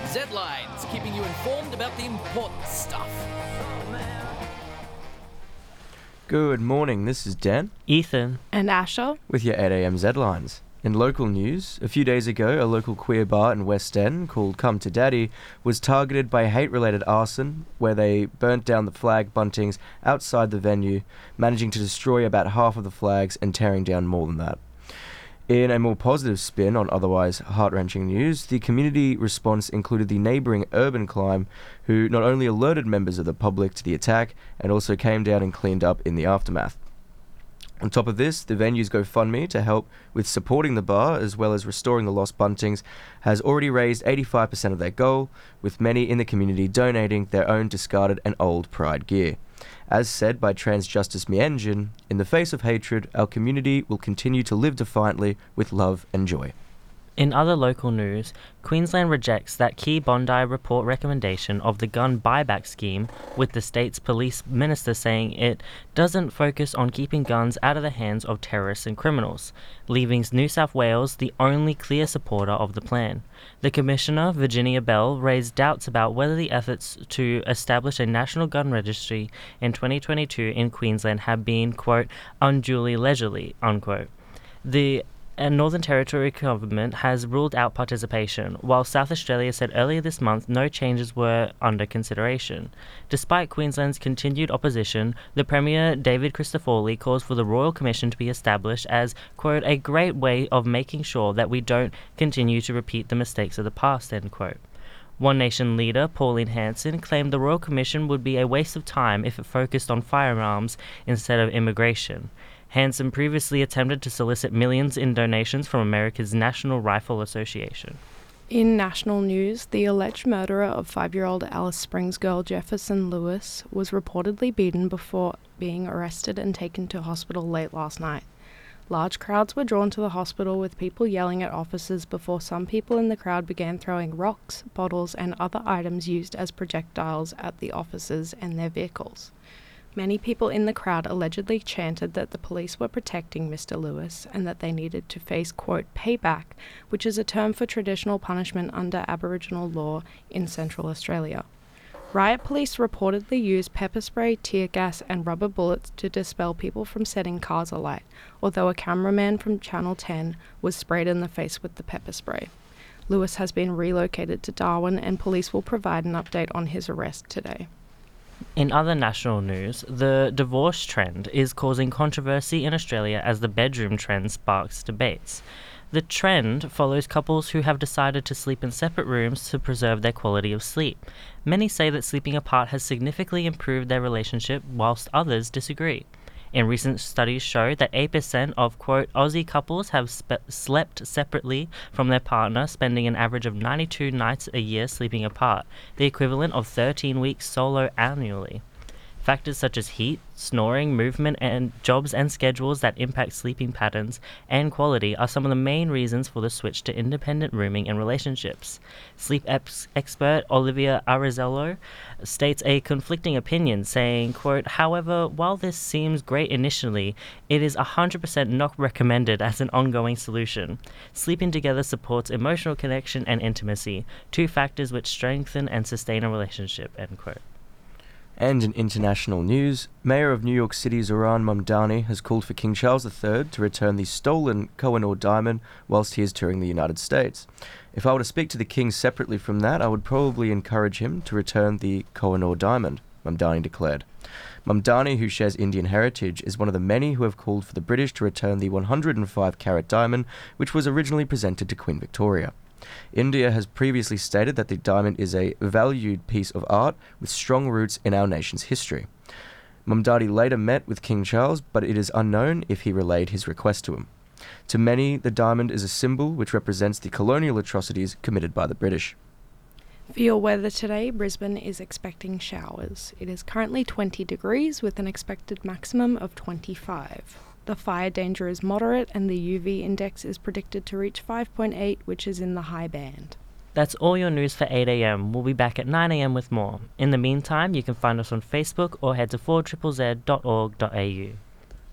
Z-Lines, keeping you informed about the important stuff. Good morning, this is Dan Ethan and Asher with your 8am Z-Lines. In local news, a few days ago, a local queer bar in West End called Come to Daddy was targeted by hate-related arson, where they burnt down the flag buntings outside the venue, managing to destroy about half of the flags and tearing down more than that. In a more positive spin on otherwise heart-wrenching news, the community response included the neighbouring Urban Climb, who not only alerted members of the public to the attack, and also came down and cleaned up in the aftermath. On top of this, the venue's GoFundMe to help with supporting the bar as well as restoring the lost buntings has already raised 85% of their goal, with many in the community donating their own discarded and old Pride gear. As said by Trans Justice Mianjin, in the face of hatred, our community will continue to live defiantly with love and joy. In other local news, Queensland rejects that key Bondi report recommendation of the gun buyback scheme, with the state's police minister saying it doesn't focus on keeping guns out of the hands of terrorists and criminals, leaving New South Wales the only clear supporter of the plan. The Commissioner, Virginia Bell, raised doubts about whether the efforts to establish a national gun registry in 2022 in Queensland have been, quote, unduly leisurely, unquote. The Northern Territory government has ruled out participation, while South Australia said earlier this month no changes were under consideration. Despite Queensland's continued opposition, the Premier David Christoforley calls for the Royal Commission to be established as, quote, a great way of making sure that we don't continue to repeat the mistakes of the past, end quote. One Nation leader, Pauline Hanson, claimed the Royal Commission would be a waste of time if it focused on firearms instead of immigration. Hanson previously attempted to solicit millions in donations from America's National Rifle Association. In national news, the alleged murderer of 5-year-old Alice Springs girl Jefferson Lewis was reportedly beaten before being arrested and taken to hospital late last night. Large crowds were drawn to the hospital, with people yelling at officers before some people in the crowd began throwing rocks, bottles, and other items used as projectiles at the officers and their vehicles. Many people in the crowd allegedly chanted that the police were protecting Mr. Lewis and that they needed to face, quote, payback, which is a term for traditional punishment under Aboriginal law in Central Australia. Riot police reportedly used pepper spray, tear gas, and rubber bullets to dispel people from setting cars alight, although a cameraman from Channel 10 was sprayed in the face with the pepper spray. Lewis has been relocated to Darwin, and police will provide an update on his arrest today. In other national news, the divorce trend is causing controversy in Australia as the bedroom trend sparks debates. The trend follows couples who have decided to sleep in separate rooms to preserve their quality of sleep. Many say that sleeping apart has significantly improved their relationship, whilst others disagree. In recent studies show that 8% of, quote, Aussie couples have slept separately from their partner, spending an average of 92 nights a year sleeping apart, the equivalent of 13 weeks solo annually. Factors such as heat, snoring, movement, and jobs and schedules that impact sleeping patterns and quality are some of the main reasons for the switch to independent rooming in relationships. Sleep expert Olivia Arizello states a conflicting opinion, saying, quote, however, while this seems great initially, it is 100% not recommended as an ongoing solution. Sleeping together supports emotional connection and intimacy, two factors which strengthen and sustain a relationship, end quote. And in international news, Mayor of New York City Zohran Mamdani has called for King Charles III to return the stolen Koh-i-Noor diamond whilst he is touring the United States. If I were to speak to the king separately from that, I would probably encourage him to return the Koh-i-Noor diamond, Mamdani declared. Mamdani, who shares Indian heritage, is one of the many who have called for the British to return the 105-carat diamond, which was originally presented to Queen Victoria. India has previously stated that the diamond is a valued piece of art with strong roots in our nation's history. Mamdani later met with King Charles, but it is unknown if he relayed his request to him. To many, the diamond is a symbol which represents the colonial atrocities committed by the British. For your weather today, Brisbane is expecting showers. It is currently 20 degrees with an expected maximum of 25. The fire danger is moderate and the UV index is predicted to reach 5.8, which is in the high band. That's all your news for 8am. We'll be back at 9am with more. In the meantime, you can find us on Facebook or head to 4ZZZ.org.au.